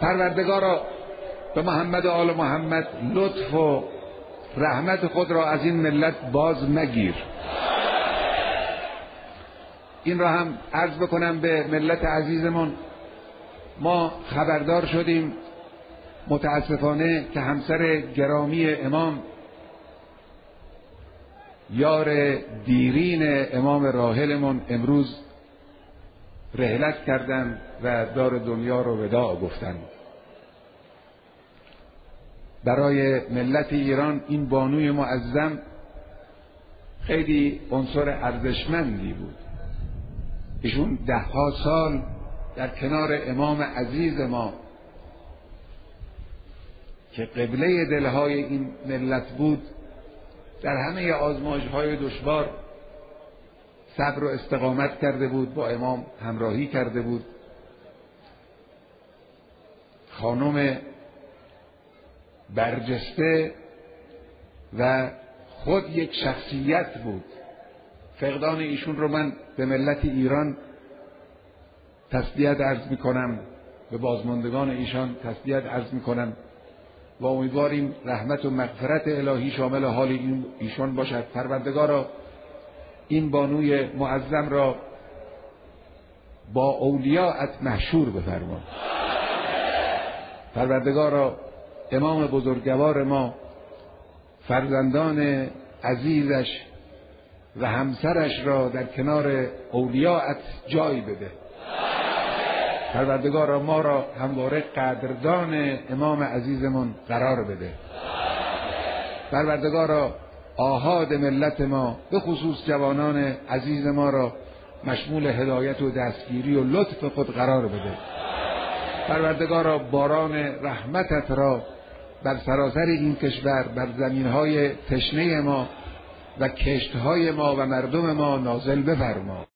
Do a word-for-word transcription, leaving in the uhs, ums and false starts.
پروردگارا به محمد و آل محمد لطف و رحمت خود را از این ملت باز مگیر. این را هم عرض بکنم به ملت عزیزمون، ما خبردار شدیم متاسفانه که همسر گرامی امام، یار دیرین امام راحلمون، امروز رحلت کردند و دار دنیا رو وداع گفتند. برای ملت ایران این بانوی معظم خیلی عنصر ارزشمندی بود. ایشون ده ها سال در کنار امام عزیز ما که قبله دلهای این ملت بود، در همه آزمایش‌های دشوار صبر و استقامت کرده بود، با امام همراهی کرده بود. خانم برجسته و خود یک شخصیت بود. فقدان ایشون رو من به ملت ایران تسلیت عرض می کنم، به بازماندگان ایشان تسلیت عرض می کنم و امیدواریم رحمت و مغفرت الهی شامل حال این ایشان باشد. پروردگارا این بانوی معظم را با اولیاءت محشور بفرما. پروردگارا امام بزرگوار ما، فرزندان عزیزش و همسرش را در کنار اولیاءت جای بده. پروردگارا ما را همواره قدردان امام عزیزمون قرار بده. پروردگارا آحاد ملت ما، به خصوص جوانان عزیز ما را مشمول هدایت و دستگیری و لطف خود قرار بده. پروردگارا باران رحمتت را بر سراسر این کشور، بر زمینهای تشنه ما و کشتهای ما و مردم ما نازل بفرما.